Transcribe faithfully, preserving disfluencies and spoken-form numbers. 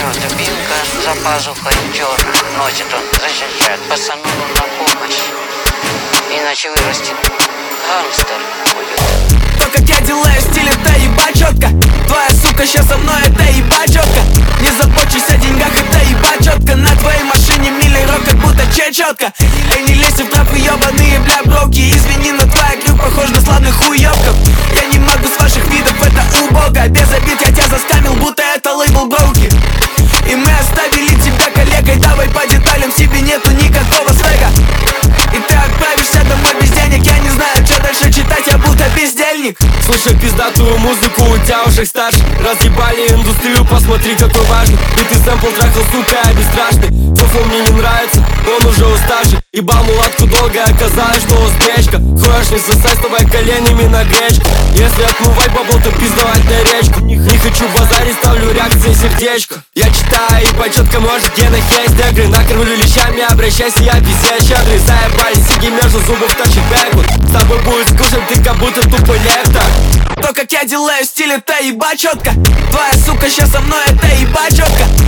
дубинка за пазухой черная. Носит он, защищает пацану на помощь, иначе вырастет гангстер будет. То, как я делаю стиль, это ебать четко. Твоя сука щас со мной, это ебать четко. Не забочусь о деньгах, это ебать четко. На твоей машине миллеров, как будто чечетка. Эй, не лезьте в тропы, ебаные, бля, броки. Извини, но твоя крюк похож на сладных уебков. Я не могу с ваших видов, это убого. Без обид я тебя заскамил, будто это лейбл броуки. И мы оставили тебя коллегой. Давай по деталям, в тебе нету никакого свега. И ты отправишься домой без денег. Я не знаю, что дальше читать, я будто бездельник. Слушай пиздатую музыку, у тебя уже стаж. Разъебали индустрию, посмотри, какой важный. И ты сэмпл трахал, сука, я бесстрашный. Цофл мне не нравится, он уже уставший. Ебал мулатку долго, оказалось, что успешка. Хочешь не сосай, вставай коленями на гречку. Если отмывать бабло, то пиздовать на речку. Не, не хочу базарить, ставлю реакции сердечко. Я читаю и почетко, может, гена хейс. Негры накормлю лещами, обращайся, я везде щедрый. Заебали сиги между зубов, тащит бэквуд. С тобой будет скучно, ты как будто тупой лектор. То, как я делаю стиль, это ебать четко. Твоя сука щас со мной, это ебать четко.